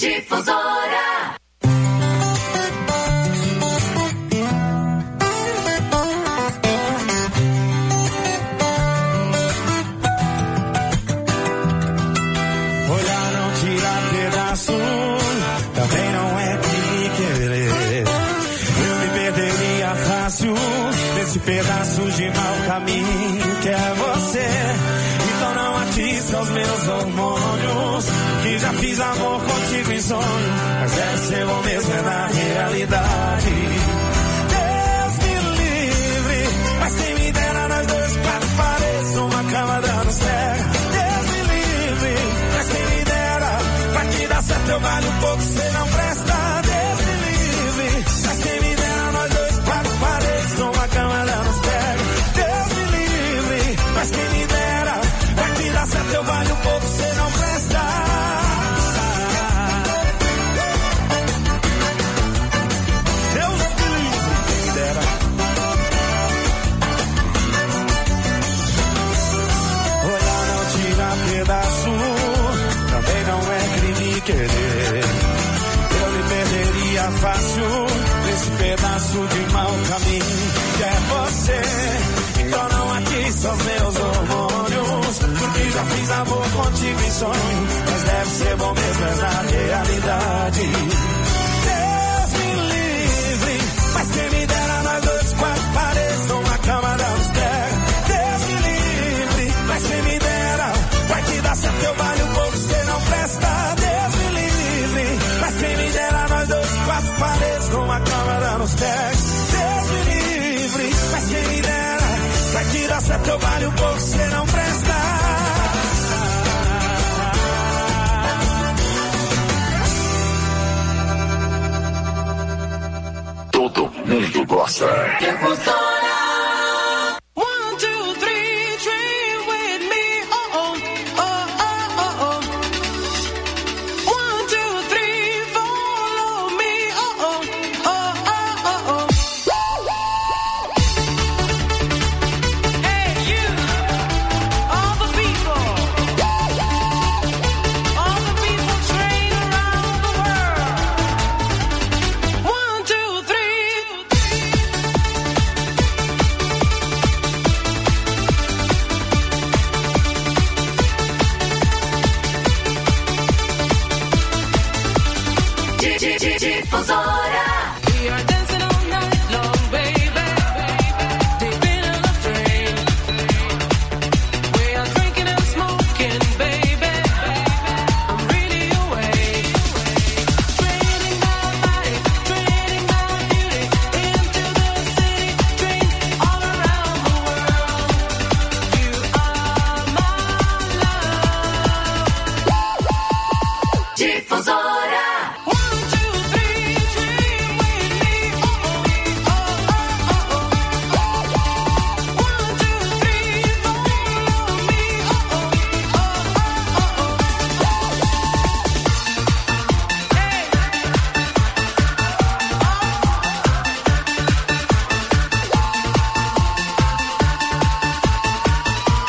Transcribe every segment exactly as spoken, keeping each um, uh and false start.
Difusora. Olhar não tira pedaço, também não é crime querer. Eu me perderia fácil nesse pedaço de mau caminho que é você. Então não atiça os meus hormônios, que já fiz amor contigo em sonho, mas deve ser bom mesmo é na realidade. Deus me livre, mas quem me dera nós dois quatro paredes numa cama dando certo. Deus me livre, mas quem me dera, vai te dar certo eu valho um pouco, cê não presta. Deus me livre, mas quem me dera nós dois quatro paredes numa cama dando certo. Deus me livre, mas quem me dera, vai te dar certo eu valho um pouco, cê não presta. Pedaço, também não é crime querer. Eu lhe perderia fácil nesse pedaço de mau caminho que é você. Então não atiça os meus hormônios, porque já fiz amor contigo em sonho, mas deve ser bom mesmo é na realidade. Deus me livre, mas quem me dera nós dois quatro paredes numa cama da Amsterdã. Deus me livre, mas quem me dera, vai te dar certo eu valho um pouco, cê não presta. Deus me livre, mas quem me dera nós dois quatro paredes numa cama dando sexo. Deus me livre, mas quem me dera, vai te dar certo eu valho um pouco, cê não presta. Todo mundo gosta.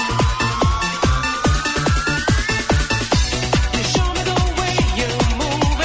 Move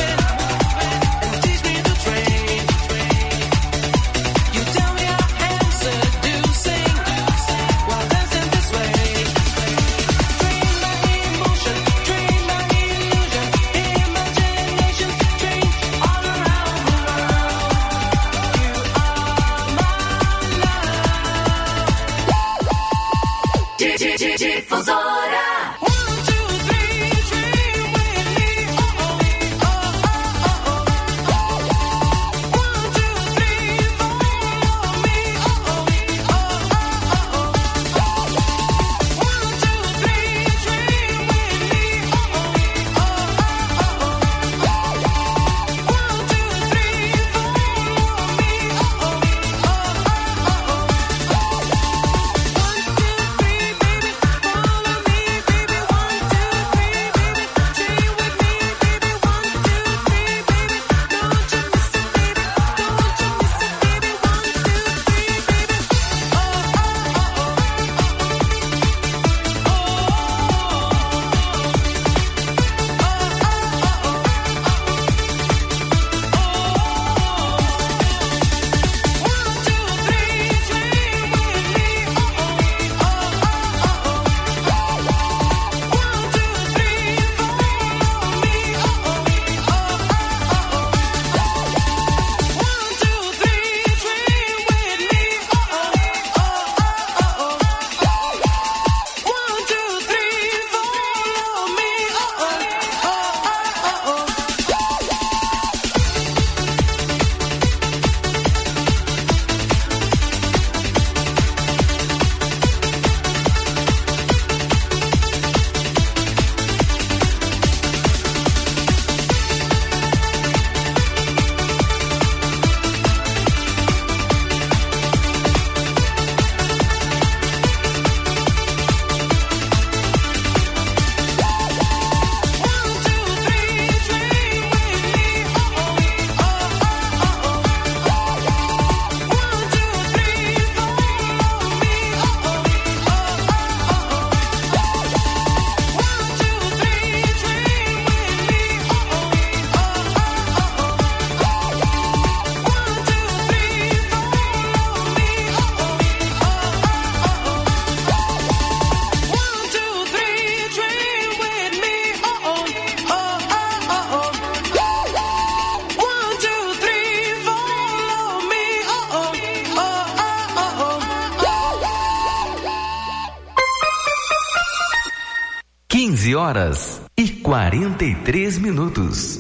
horas e quarenta e três minutos.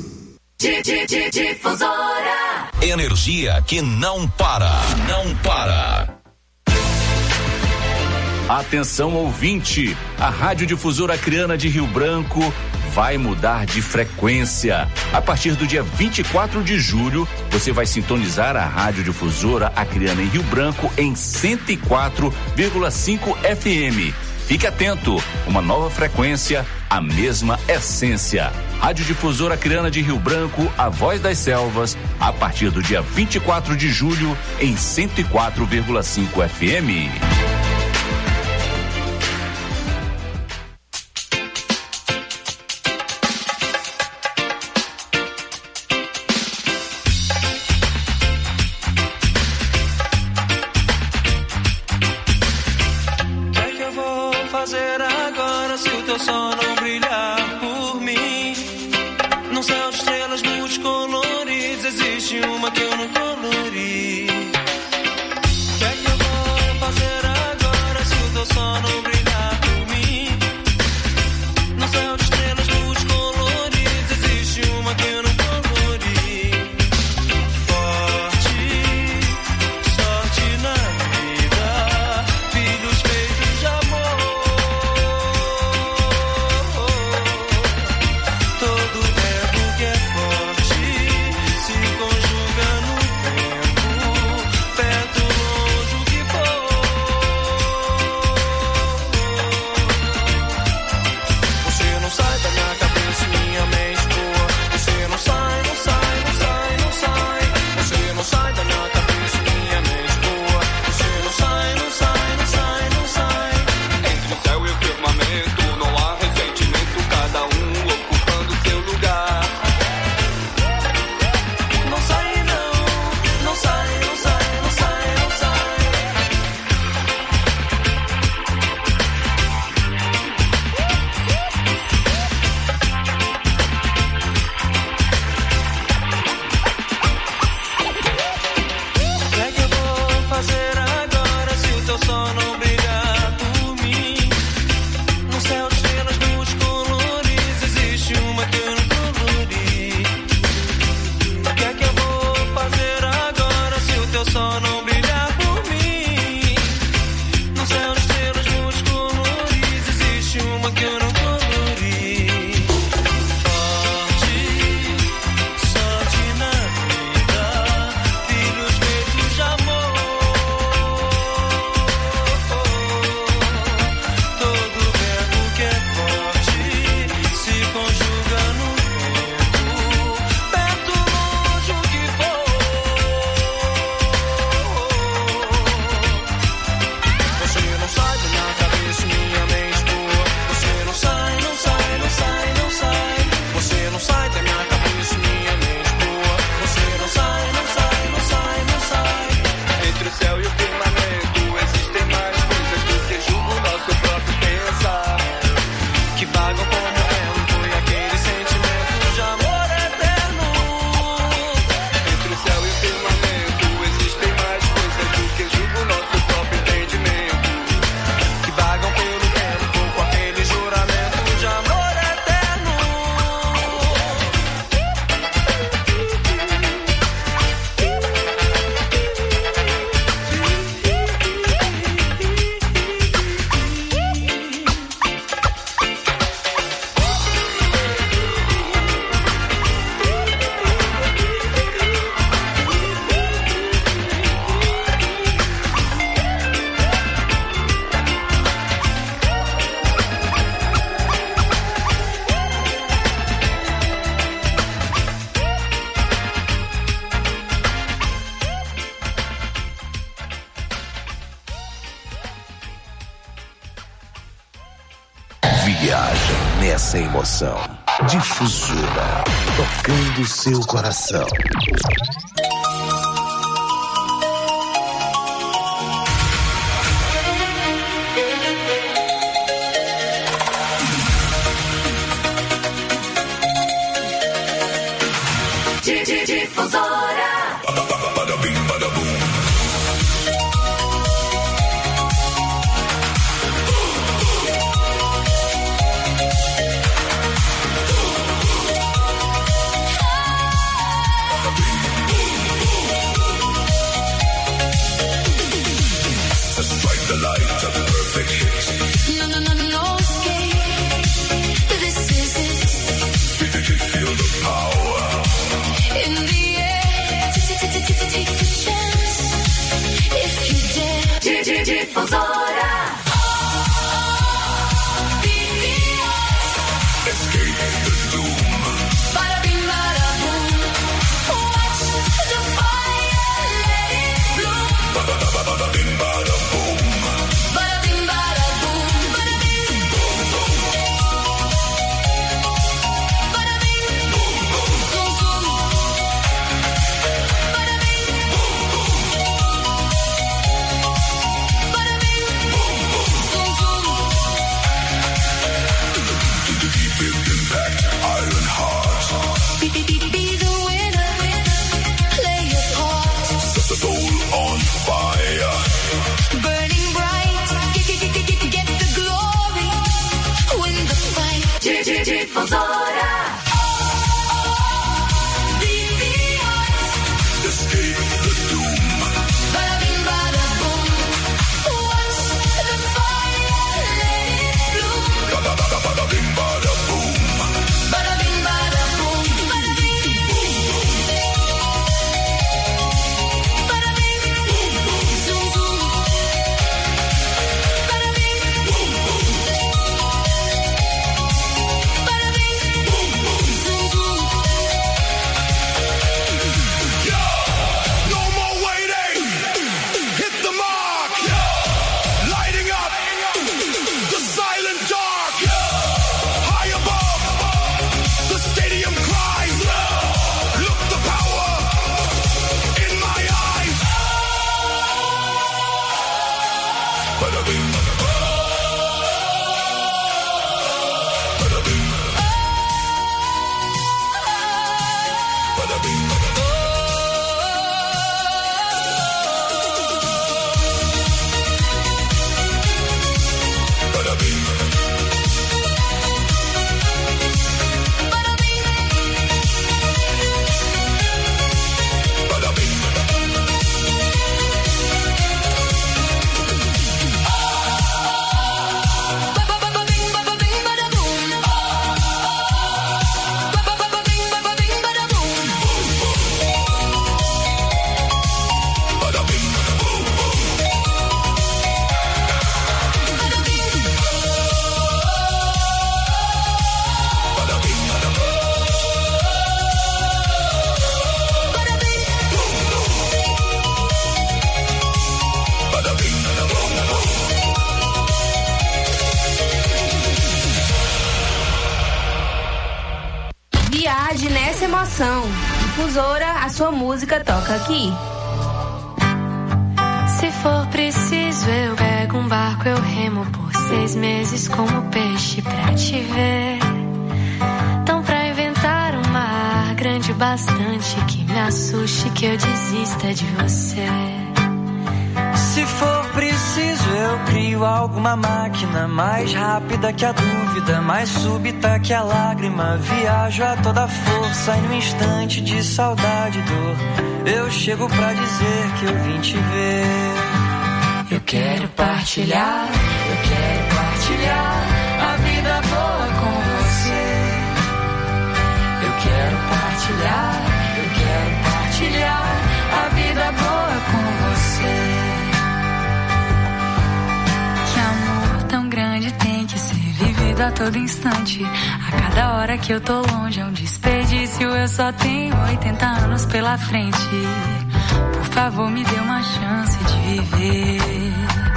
Difusora. Energia que não para, não para. Atenção ouvinte, a Rádio Difusora Acreana de Rio Branco vai mudar de frequência. A partir do dia vinte e quatro de julho, você vai sintonizar a Rádio Difusora Acreana em Rio Branco em cento e quatro vírgula cinco F M. Fique atento, uma nova frequência, a mesma essência. Rádio Difusora Acreana de Rio Branco, a voz das selvas, a partir do dia vinte e quatro de julho em cento e quatro vírgula cinco F M. Viaja nessa emoção. Difusora, tocando seu coração. Difusora. Difusora. Difusora. Viaje nessa emoção. Difusora, a sua música toca aqui. Se for preciso, eu pego um barco, eu remo por seis meses como peixe pra te ver. Então pra inventar um mar grande bastante que me assuste, que eu desista de você. Se for preciso, eu crio alguma máquina mais rápida que a dúvida, mais súbita que a lágrima. Viajo a toda força e no instante de saudade e dor, eu chego pra dizer que eu vim te ver. Eu quero partilhar, eu quero partilhar a vida boa com você. Eu quero partilhar, eu quero partilhar a vida boa com você. Tem que ser vivido a todo instante. A cada hora que eu tô longe é um desperdício. Eu só tenho oitenta anos pela frente. Por favor, me dê uma chance de viver.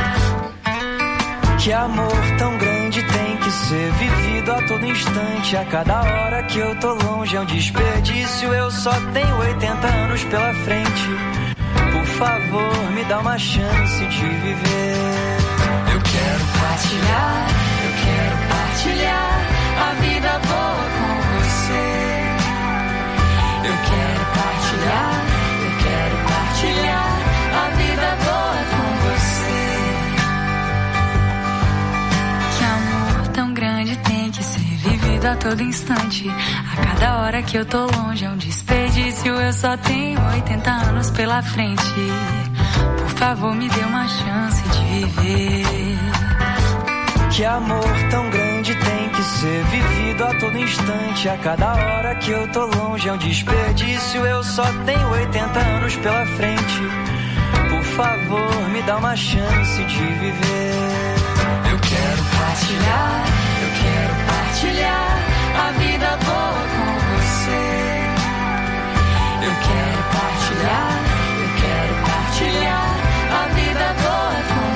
Que amor tão grande tem que ser vivido a todo instante. A cada hora que eu tô longe é um desperdício. Eu só tenho oitenta anos pela frente. Por favor, me dá uma chance de viver. Eu quero partilhar, eu quero partilhar a vida boa com você. Eu quero partilhar, eu quero partilhar a vida boa com você. Que amor tão grande tem que ser vivido a todo instante. A cada hora que eu tô longe é um desperdício. Eu só tenho oitenta anos pela frente. Por favor, me dê uma chance de viver. Que amor tão grande tem que ser vivido a todo instante. A cada hora que eu tô longe é um desperdício. Eu só tenho oitenta anos pela frente. Por favor, me dá uma chance de viver. Eu quero partilhar, eu quero partilhar a vida boa com você. Eu quero partilhar, eu quero partilhar a vida boa com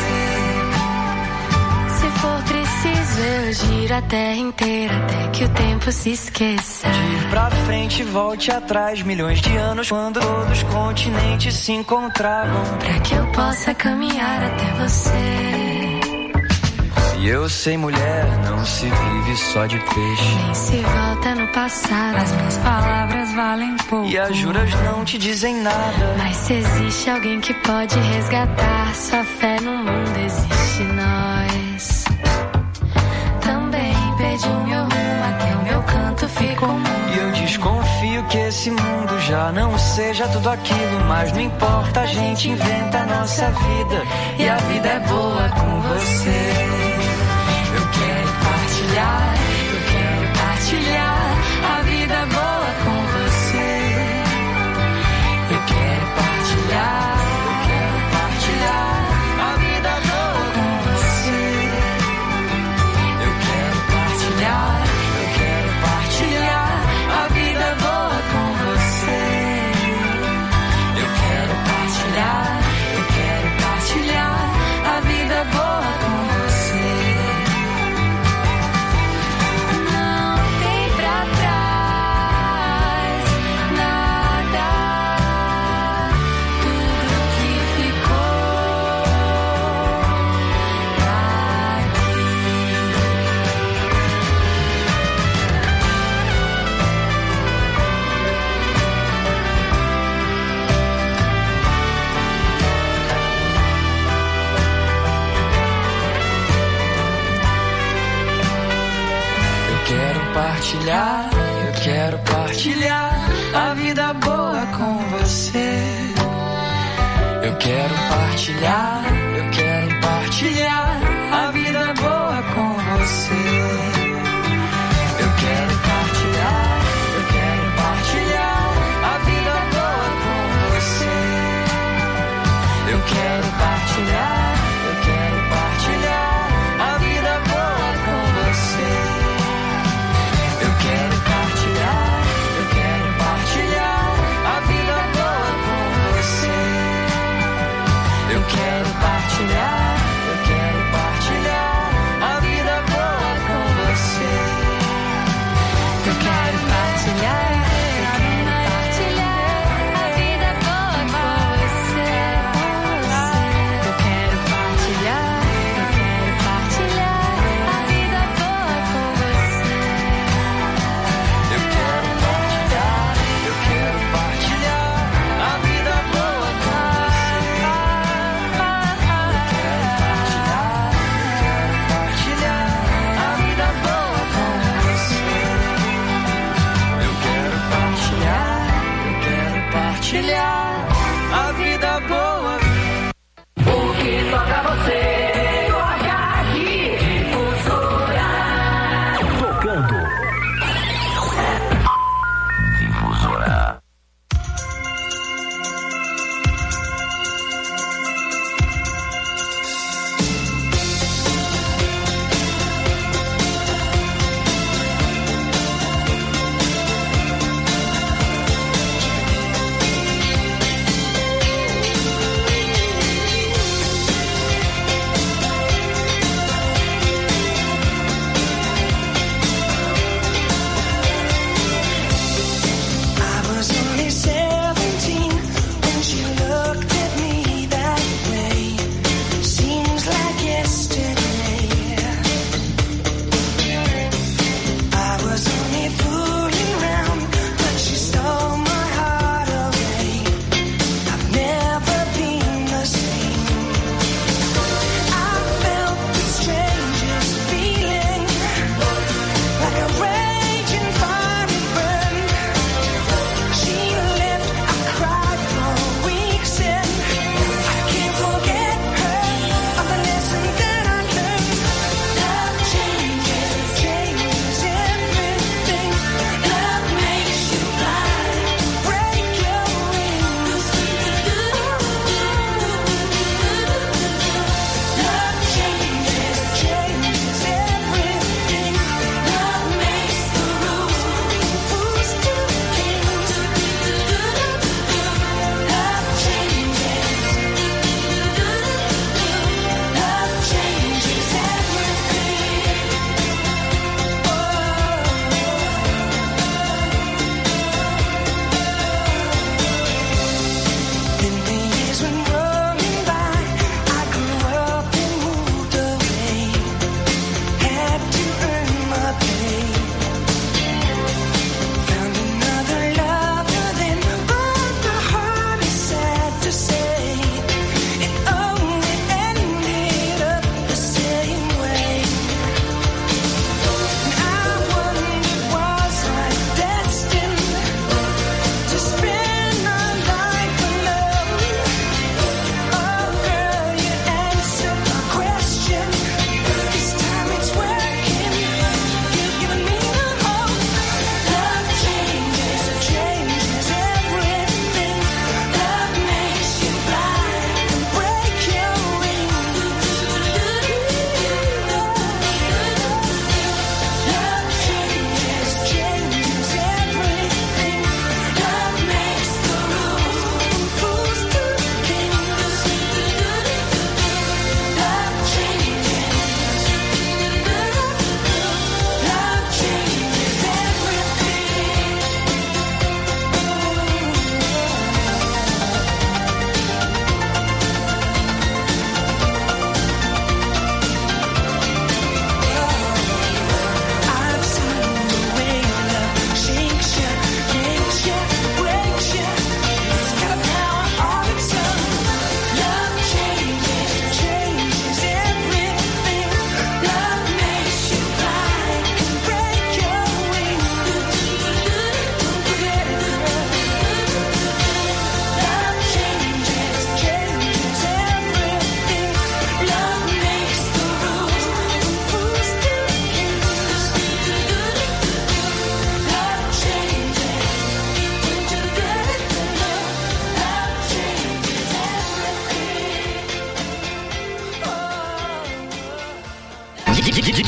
você. Se for preciso, eu giro a terra inteira até que o tempo se esqueça. De ir pra frente e volte atrás, milhões de anos quando todos os continentes se encontravam. Pra que eu possa caminhar até você. E eu sei, mulher, não se vive só de peixe. Nem se volta no passado, as minhas palavras valem pouco. E as juras não te dizem nada. Mas se existe alguém que pode resgatar sua fé no mundo, existe nós. Também perdi o meu rumo, até o meu canto ficou mudo. E eu desconfio que esse mundo já não seja tudo aquilo. Mas não importa, a gente inventa a nossa vida. E a vida é boa com você. Eu quero partilhar, eu quero partilhar a vida boa com você. Eu quero partilhar, eu quero partilhar a vida boa com você. Eu quero partilhar, eu quero partilhar a vida boa com você. Eu quero partilhar, eu quero partilhar a vida boa com você. Partilhar, eu quero partilhar a vida boa com você. Eu quero partilhar, eu quero partilhar a vida boa com você. Eu quero partilhar, eu quero partilhar a vida boa com você. Eu quero partilhar, eu quero partilhar a vida boa com você. Eu quero partilhar, eu quero partilhar a vida boa com você. Eu quero partilhar.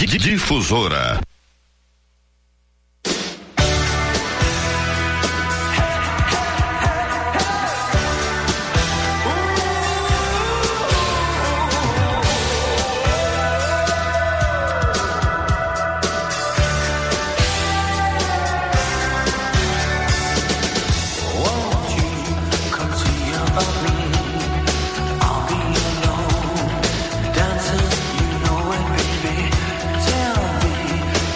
Difusora. Dancing, you know it, baby. Tell me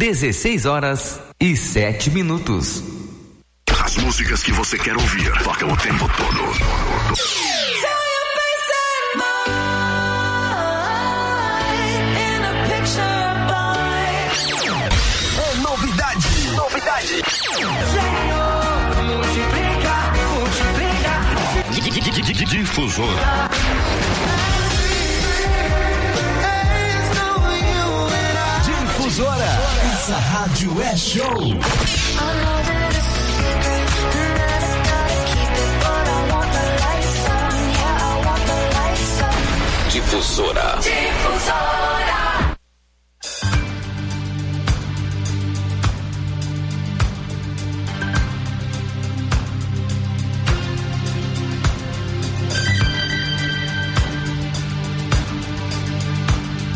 dezesseis horas e sete minutos. As músicas que você quer ouvir tocam o tempo todo. É novidade, novidade. Senhor, multiplica, multiplica. Difusora. Difusora. Essa rádio é show. Difusora. Difusora.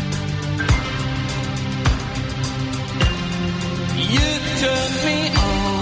You took me on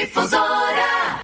Difusora.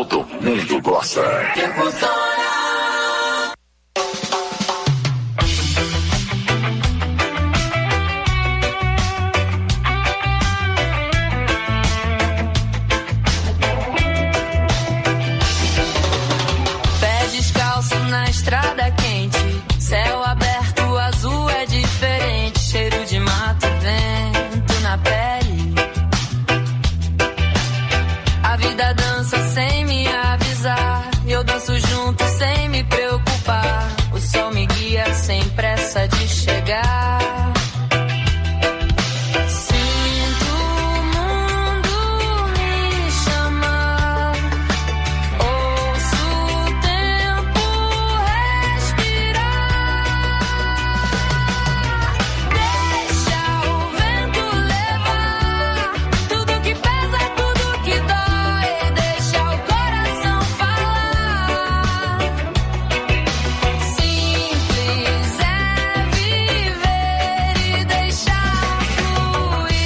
todo mundo gosta. Pé descalço na estrada quente, céu aberto, azul é diferente, cheiro de mato, vento na pele. A vida dança sem me avisar, eu danço junto sem me preocupar. O sol me guia sem pressa de chegar. Sinto o mundo me chamar, ouço o tempo respirar. Deixa o vento levar tudo que pesa, tudo que dói. Deixa o coração falar. Simples é viver e deixar fluir.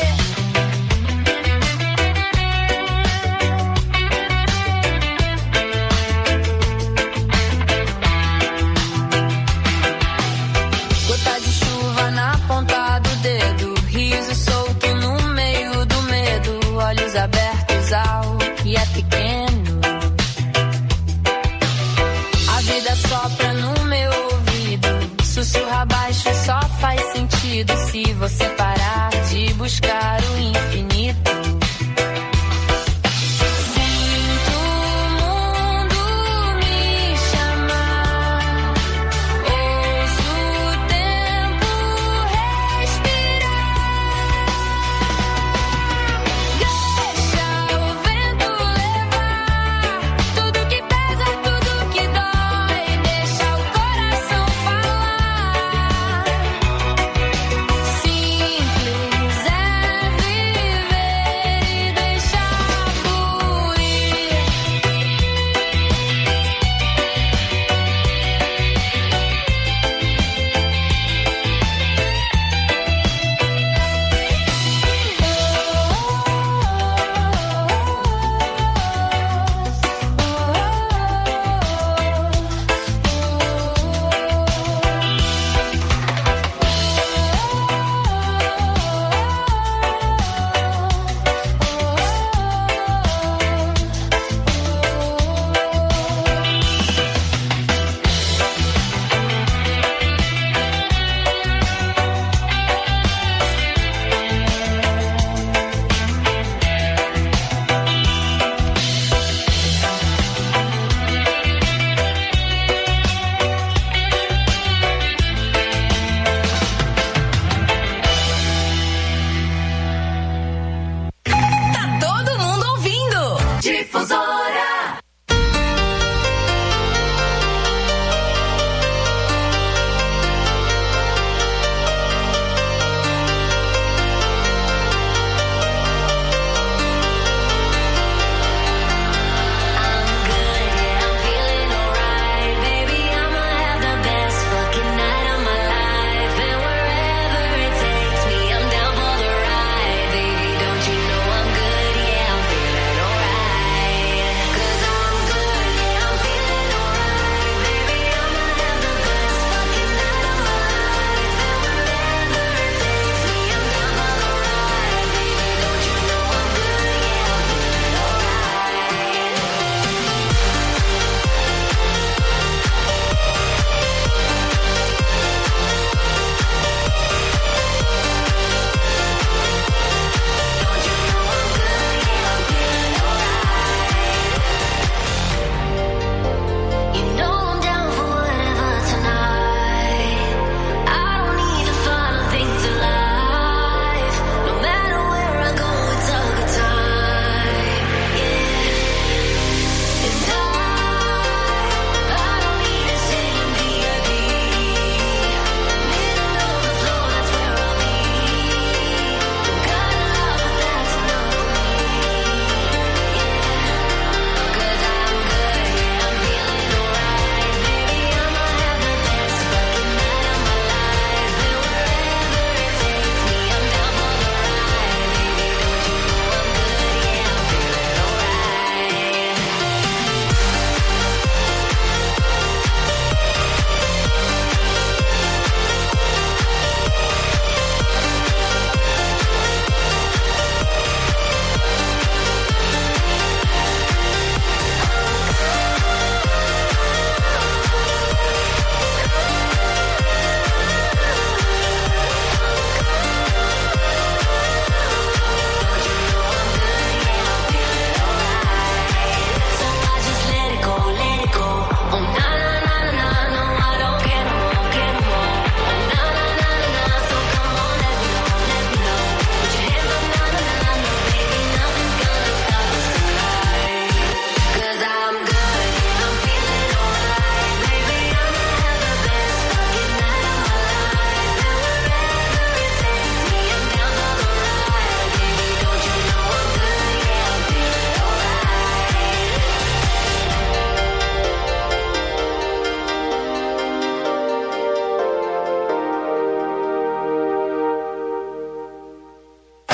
Gota de chuva na ponta do dedo, riso solto no meio do medo, olhos abertos ao que é pequeno. A vida sopra no meu ouvido, sussurra baixo, só faz sentido se você parar de buscar o infinito. Sinto o mundo me chamar, ouço o tempo respirar. Deixa o vento levar tudo que pesa, tudo que dói. Deixa o coração falar. Simples é viver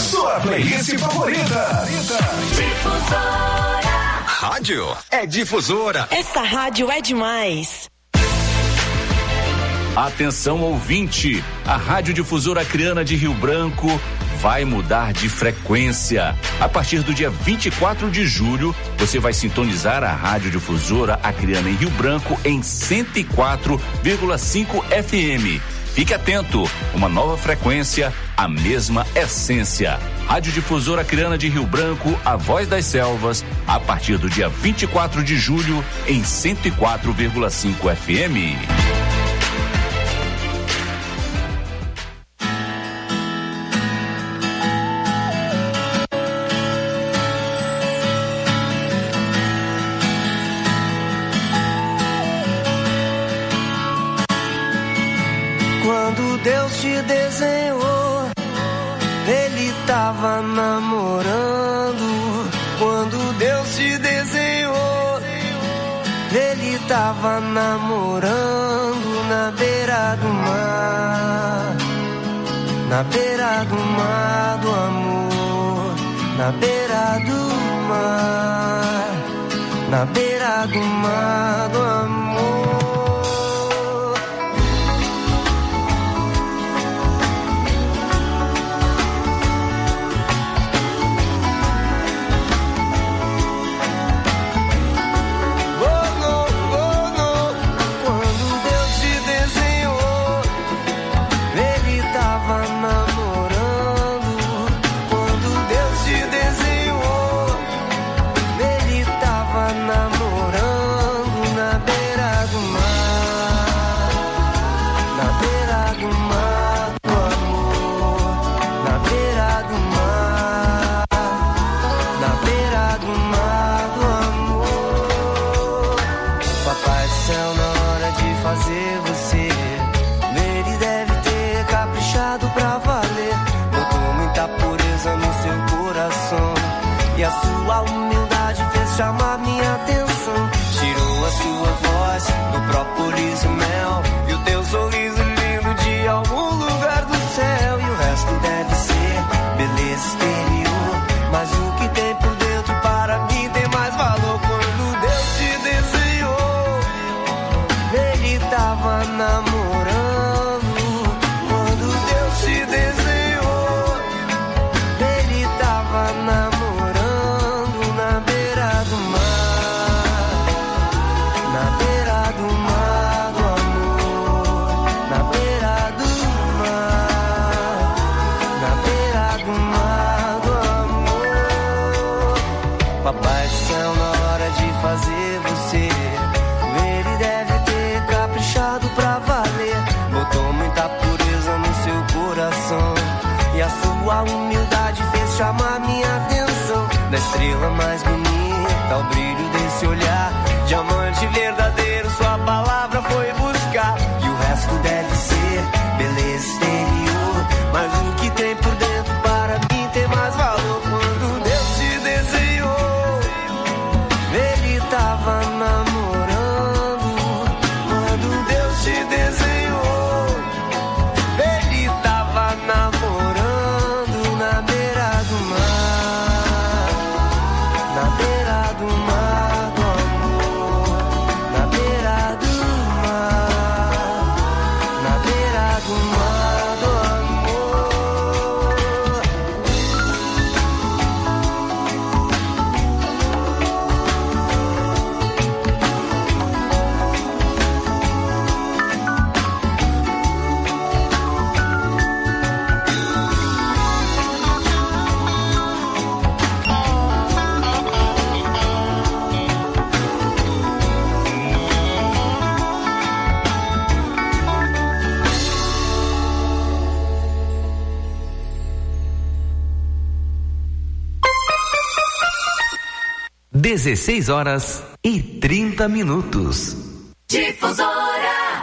sua playlist favorita. Difusora. Rádio é Difusora. Essa rádio é demais. Atenção, ouvinte, a Rádio Difusora Acreana de Rio Branco vai mudar de frequência. A partir do dia vinte e quatro de julho, você vai sintonizar a Rádio Difusora Acreana em Rio Branco em cento e quatro vírgula cinco F M. Fique atento, uma nova frequência, a mesma essência. Rádio Difusora Acreana de Rio Branco, a voz das selvas, a partir do dia vinte e quatro de julho em cento e quatro vírgula cinco F M. Deus te desenhou, ele tava namorando. Quando Deus te desenhou, ele tava namorando na beira do mar, na beira do mar do amor, na beira do mar, na beira do mar do amor. E a sua humildade fez chamar minha atenção. Tirou a sua voz do própolis e mel, e o teu sorriso lindo de algum lugar do céu. E o resto deve ser beleza exterior, mas o que tem por dentro para mim tem mais valor. Quando Deus te desenhou, ele tava namorando. Quando Deus te desenhou, ele tava namorando. Papai do céu, na hora de fazer você, ele deve ter caprichado pra valer. Botou muita pureza no seu coração, e a sua humildade fez chamar minha atenção. Da estrela mais bonita, ao brilho desse olhar, diamante verdadeiro, sua palavra foi buscar. E o resto deve ser beleza exterior, mas o que tem por dentro para mim tem mais valor. Quando Deus te desenhou, ele tava namorando. Quando Deus te desenhou, ele tava namorando na beira do mar, na beira do mar do amor, na beira do mar, na beira do mar do amor. dezesseis horas e trinta minutos. Difusora.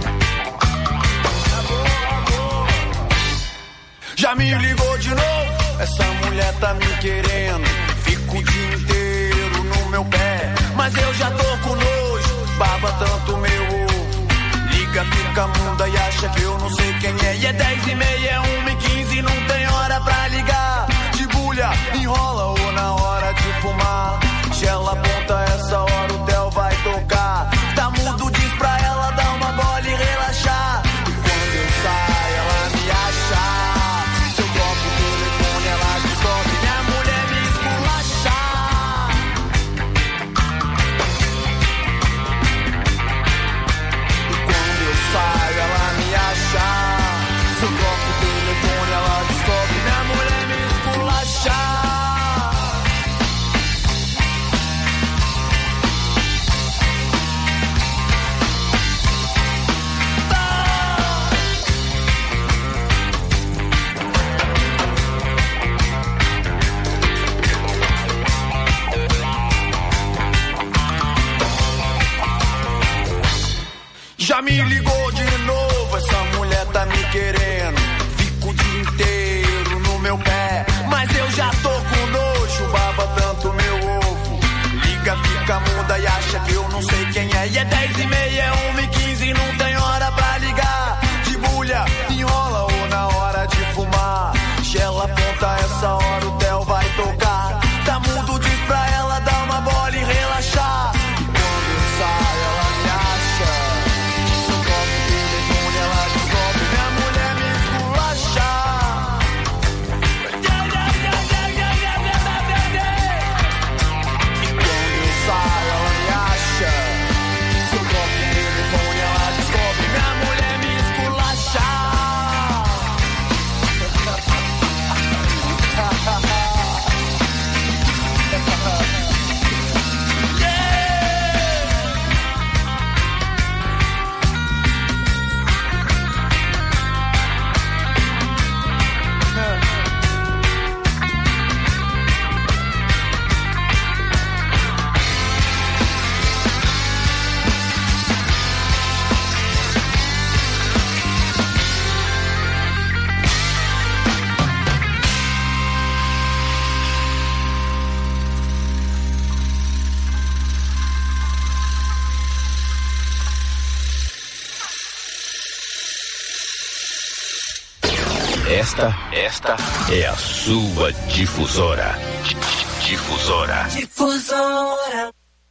Já me ligou de novo, essa mulher tá me querendo. Fico o dia inteiro no meu pé, mas eu já tô com nojo, baba tanto meu ovo. Liga, fica munda e acha que eu não sei quem é. E é dez e meia, é uma e quinze, não tem hora pra ligar. Debulha, enrola ou na hora de fumar. Gela aponta, essa hora o Theo vai tocar. Tá mudo, diz pra ela dar uma bola e relaxar. E quando eu saio, ela me acha. Se eu troco o telefone, ela descobre. Minha mulher me esculacha. E quando eu saio, ela me acha. Se eu troco o telefone, ela descobre. Minha mulher me esculacha. Já me ligou de novo, essa mulher tá me querendo. Fico o dia inteiro no meu pé, mas eu já tô com nojo, baba tanto meu ovo. Liga, fica muda e acha que eu não sei quem é. E é dez e meia, é uma e quinze, não tem hora pra ligar. Debulha, enrola ou na hora de fumar. Gela aponta, essa hora o Theo vai tocar. Tá mudo, diz pra ela dar uma bola e relaxar. E quando eu saio, ela me acha. Esta, esta é a sua difusora. Difusora. Difusora.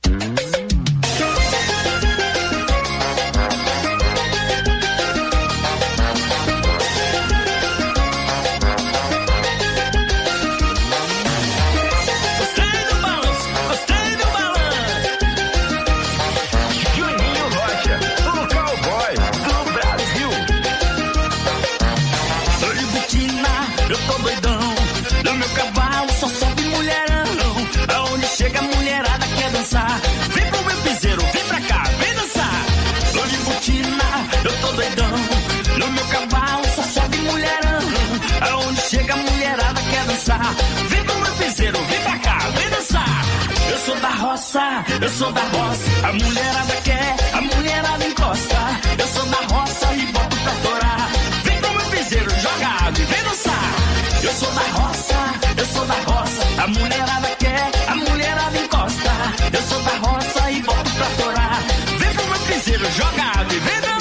Chega a mulherada, quer dançar. Vem pro meu piseiro, vem pra cá, vem dançar. Eu sou da roça, eu sou da roça. A mulherada quer, a mulherada encosta. Eu sou da roça e boto pra torar. Vem pro meu piseiro, joga água e vem dançar. Eu sou da roça, eu sou da roça. A mulherada quer, a mulherada encosta. Eu sou da roça e boto pra torar. Vem pro meu piseiro, joga água e vem dançar.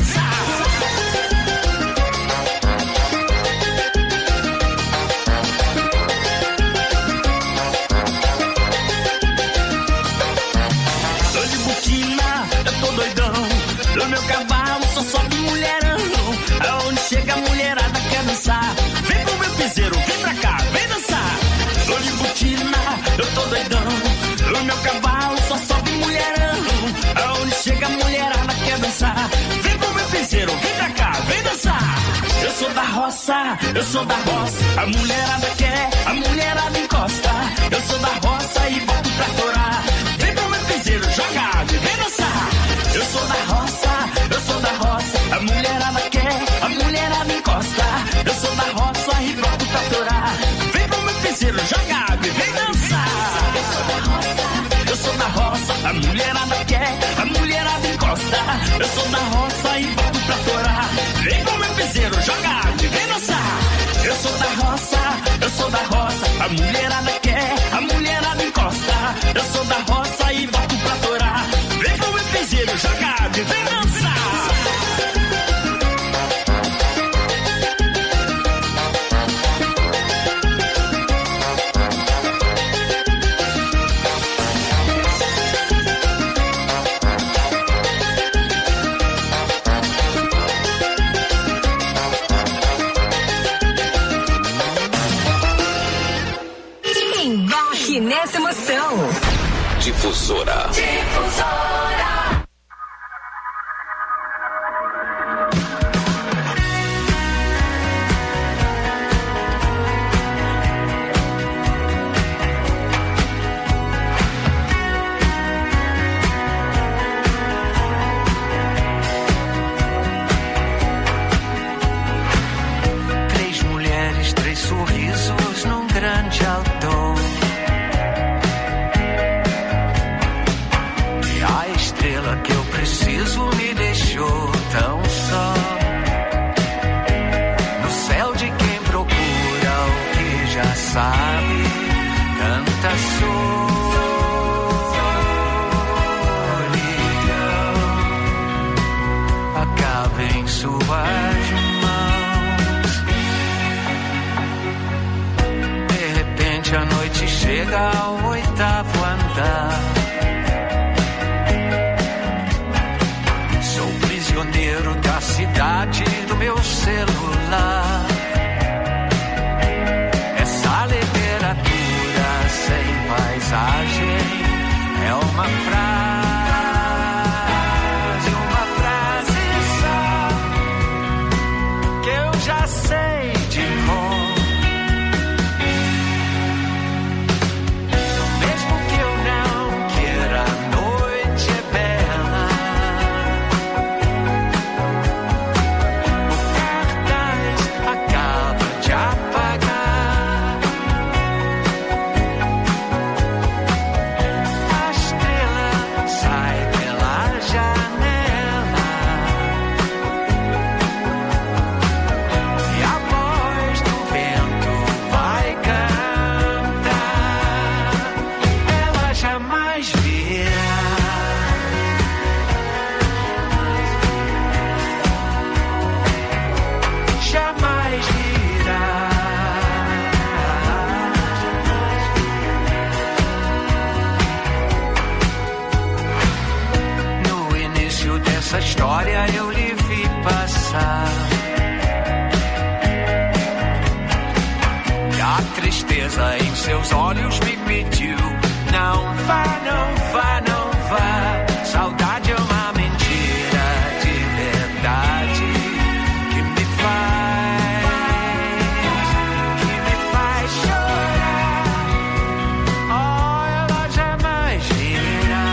No meu cavalo só sobe mulherão. Aonde chega a mulherada quer dançar. Vem pro meu piseiro, vem pra cá, vem dançar. Tô de botina, eu tô doidão. No meu cavalo só sobe mulherão. Aonde chega a mulherada quer dançar. Vem pro meu piseiro, vem pra cá, vem dançar. Eu sou da roça, eu sou da roça. A mulherada quer, a mulherada encosta. Eu sou da roça e boto pra torar. Vem pro meu piseiro, joga água e vem dançar. Eu sou da roça, eu sou da roça. A mulherada quer, a mulherada encosta. Eu sou da roça e boto pra torar. Vem pro meu piseiro, joga água e vem dançar. Eu sou da roça, eu sou da roça. A mulherada quer, a mulherada encosta. Eu sou da roça e boto pra torar. Vem pro meu piseiro, joga água e vem dançar. Eu sou da roça, eu sou da roça. mulherada quer, a mulherada encosta. Eu sou da roça e boto pra torar. Vem com o meu piseiro, joga, vem dançar. Nessa emoção. Difusora. Difusora. Três mulheres, três sorrisos num grande altão. Que eu preciso me deixou tão só. No céu de quem procura o que já sabe, tanta solidão acaba em suas mãos. De repente a noite chega ao oitavo andar. Prisioneiro da cidade do meu celular. Essa literatura sem paisagem é uma frase, uma frase só que eu já sei de cor. Mesmo que eu não queira, a noite é bela. Essa história eu lhe vi passar. E a tristeza em seus olhos me pediu: não vá, não vá, não vá. Saudade é uma mentira de verdade que me faz, que me faz chorar. Oh, ela jamais virá.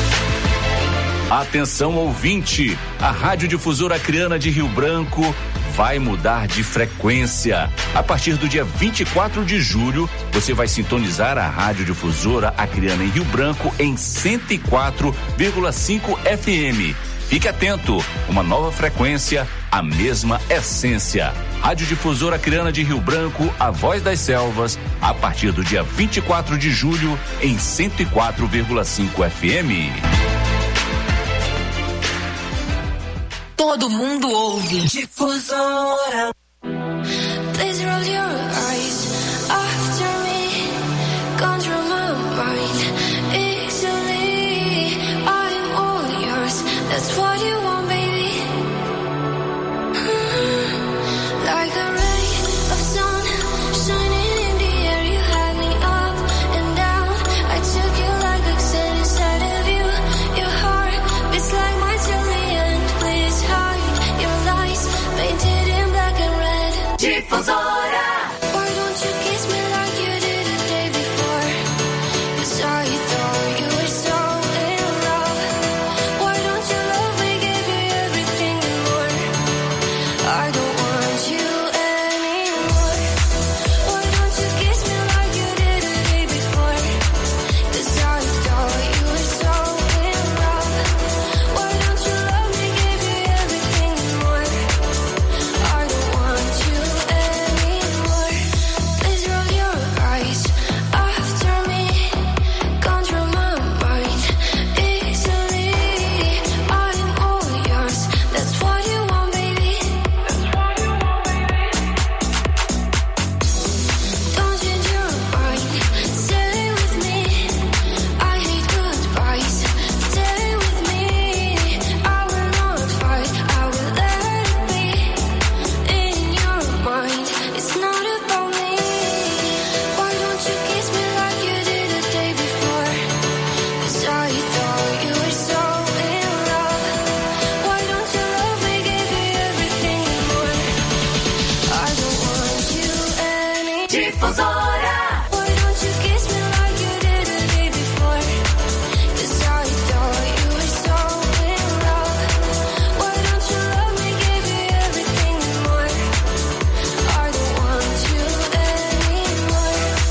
Atenção ouvinte, a Rádio Difusora Acreana de Rio Branco vai mudar de frequência. A partir do dia vinte e quatro de julho, você vai sintonizar a Rádio Difusora Acreana em Rio Branco em cento e quatro vírgula cinco F M. Fique atento, uma nova frequência, a mesma essência. Rádio Difusora Acreana de Rio Branco, a voz das selvas, a partir do dia vinte e quatro de julho em cento e quatro vírgula cinco F M. Todo mundo ouve Difusora. Please roll your eyes after me, control my mind easily. I'm all yours, that's what you want, baby. Mm-hmm. Like a ray of sun shining in the air, you had me up and down. I took you like a zen inside of you. Your heart beats like my jelly, and please hide your lies, painted in black and red. Difusora. Why don't you kiss me like you did the day before? 'Cause I thought you were so in love. Why don't you love me, give you everything and more? I don't want you anymore. Why don't you kiss me like you did the day before? 'Cause I thought you were so in love. Why don't you love me, give you everything and more? I don't want you anymore. Please roll your eyes after me, control my mind easily. I'm all yours, that's what you want, baby. Don't change your mind, stay with me. I hate goodbyes, stay with me. I will not fight, I will let it be. In your mind, it's not about me. Why don't you kiss me like you did the day before? 'Cause I thought you were so in love. Why don't you love me, give you everything and more? I don't want you anymore. Difusora. Why don't you kiss me like you did the day before? 'Cause I thought you were so in love. Why don't you love me, give you everything and more? I don't want you anymore.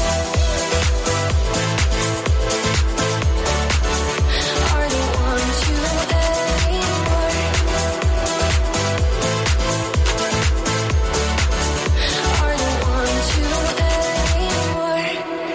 I don't want you anymore. I don't want you anymore.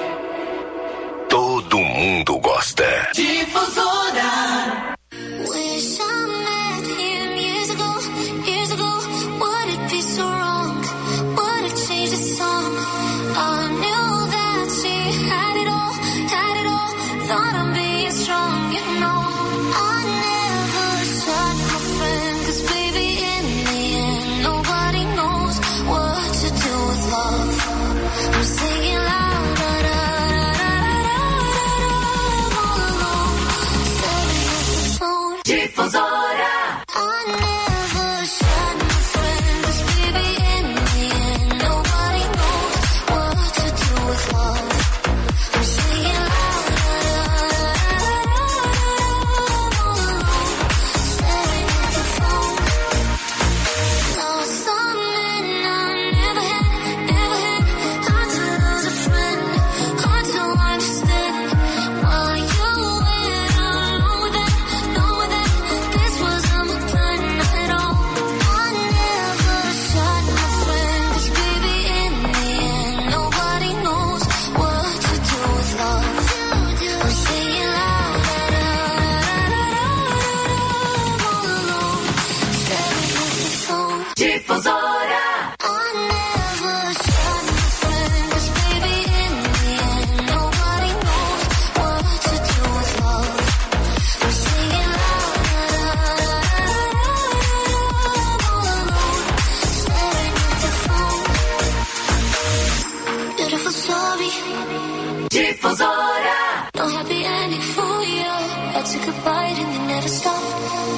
Todo mundo gosta. Difusora. Wish I met him years ago, years ago. Would it be so wrong? Would it change the song? I knew that she had it all, had it all. Thought I'm being strong, you know. I never shot my friend, 'cause baby in the end, nobody knows what to do with love. I'm singing loud, da da da da da da da, all alone, staring at the phone. Difusora. I never shot my friend, 'cause baby in the end, nobody knows what to do with love. I'm singing loud, da da da da da da, all alone, staring at the phone. Lost some men I never had, never had. Hard to lose a friend, hard to understand why you went along with that, along with that. This wasn't my plan at all. I never shot my friend, 'cause baby in the end, nobody knows what to do with love. I'm singing loud, da da da da da, all alone, staring at the phone. Difusora. I never shot my friend, 'cause baby in the end, nobody knows what to do with love. I'm singing loud, da da da da, all alone, staring at the phone. Beautiful story, Difusora. no happy ending for you. I took a bite and they never stopped.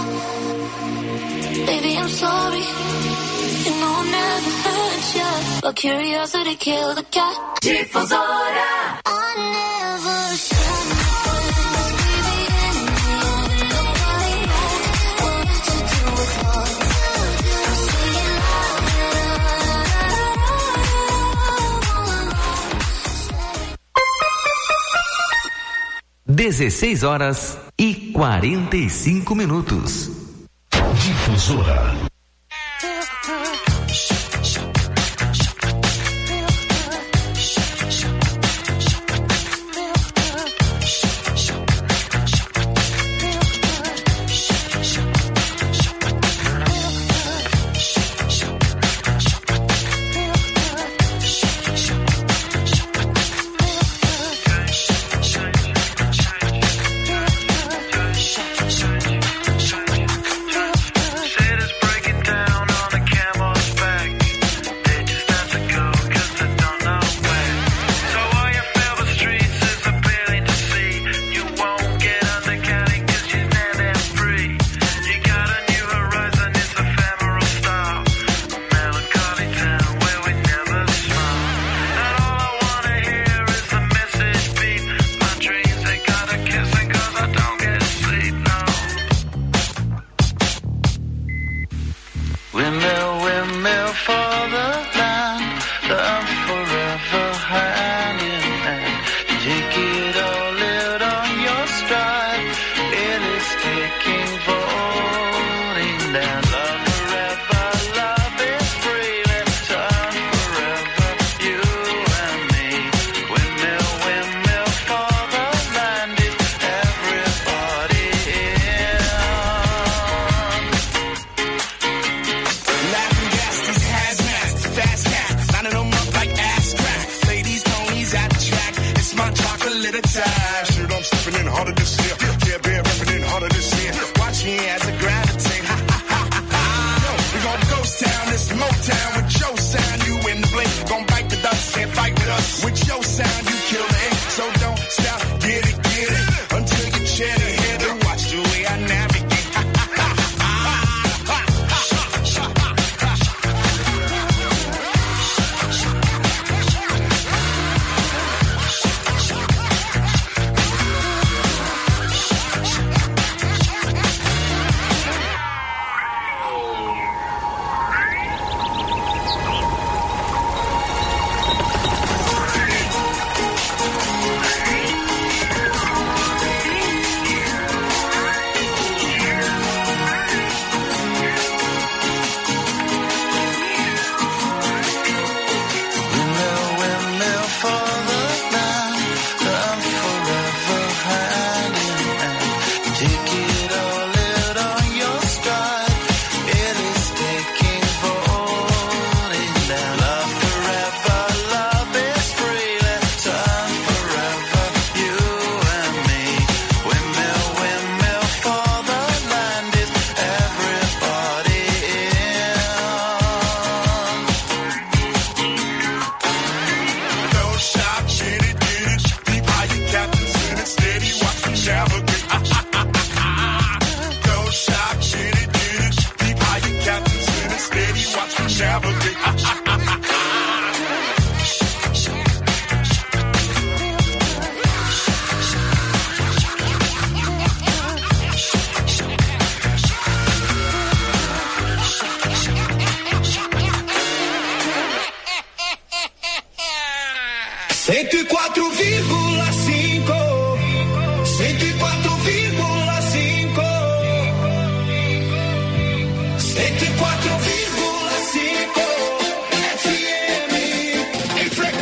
Baby, I'm sorry, you know I never hurt you, but curiosity killed the cat. Difusora. I never shot my friend, 'cause baby in the end, nobody knows what to do with love. I'm singing loud, da dezesseis horas e quarenta e cinco minutos. Difusora. cento e quatro vírgula